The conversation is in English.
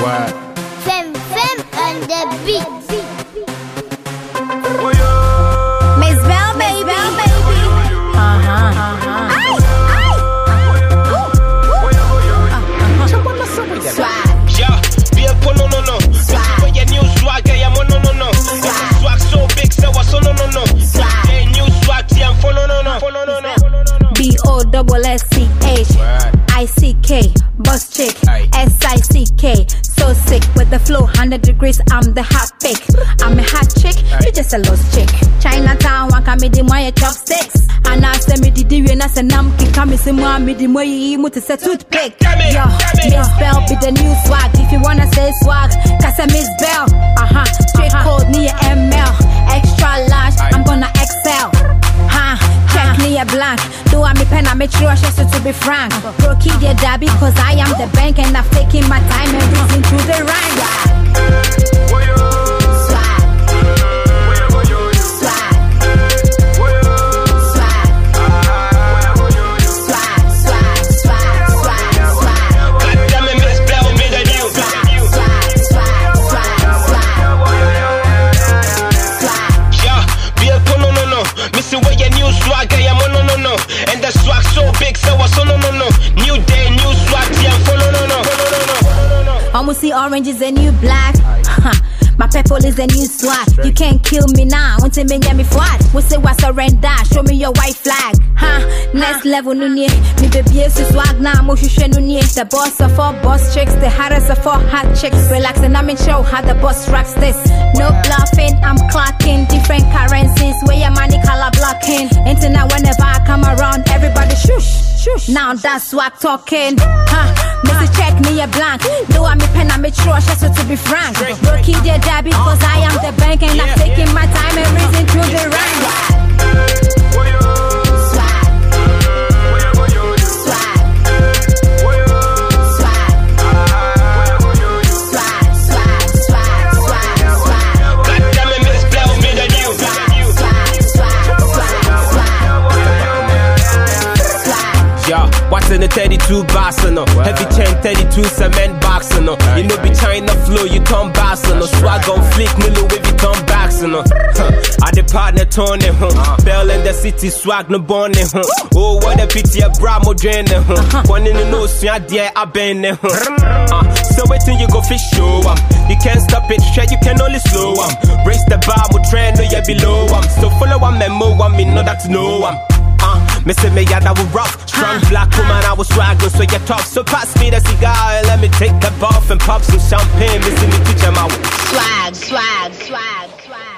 What? Fem on the beat. Miss Bell, baby. Swag. Yeah, be a no. Swag. When your new swag, yeah, no. Swag so big, so what's no. Swag. Hey, new swag, yeah, no. BOSSCH ICK Boss chick Aye. SICK So sick with the flow 100 degrees I'm the hot pick. I'm a hot chick, you just a lost chick. Chinatown waka me di moye chopsticks. And I say me di diwe na se nam kika me se mo me di moye imu to say toothpick. Yo, Miss Bell be the new swag. If you wanna say swag, cause I Miss Bell. Straight code me a ML. Extra large, I'm gonna excel. Check me a blank. Do I me pen, I make sure I should to be frank. Brokey the dabby, cause I am the bank and I've taken my time and reason to the rhyme. Swag. God damn it, Miss Bell, me the new. Yeah, be a no. Missing where your new swag, yeah, no. And the swag so big, so what's no. New day, new swag, yeah, no. Almost see orange is a new black. My purple is a new swag. You can't kill me now. Want to me flat. We say what surrender. Show me your white flag. Next level no near. Me baby is swag now. Mo shushe no near. The boss of all boss chicks. The hottest of all hot chicks. Relax and I'm in show how the boss rocks this. No bluffing. I'm clocking different currencies. Where your money color blocking. Until now whenever I come around, everybody shush. Now that's swag talking. Missy check me a blank. Do I me pen, I make sure I should to be frank. Brokey the dabby, cause I am the bank and I'm taking my time and reason to the rhyme. God damn it, Miss Bell, me the new. Yeah, what's in the 32 box, no? Heavy chain 32 cement box, no? You know, be China flow, you turn bass, no? Swag on flick, me Louis Vuitton bags, no? I the partner Tony, Bell in the city, swag no born, oh, what a pity, a bravo drain, one in the nose, yeah, dear, I been, so waiting you go fish show, you can't stop it, share, you can only slow, brace the bar, mo trend, no, you're below, so follow one memo, me know that to know, me say me yeah, that was rough. Strong black woman, I was swagging, so you talk. So pass me the cigar and let me take a puff and pop some champagne. Me see me teach 'em out. Swag.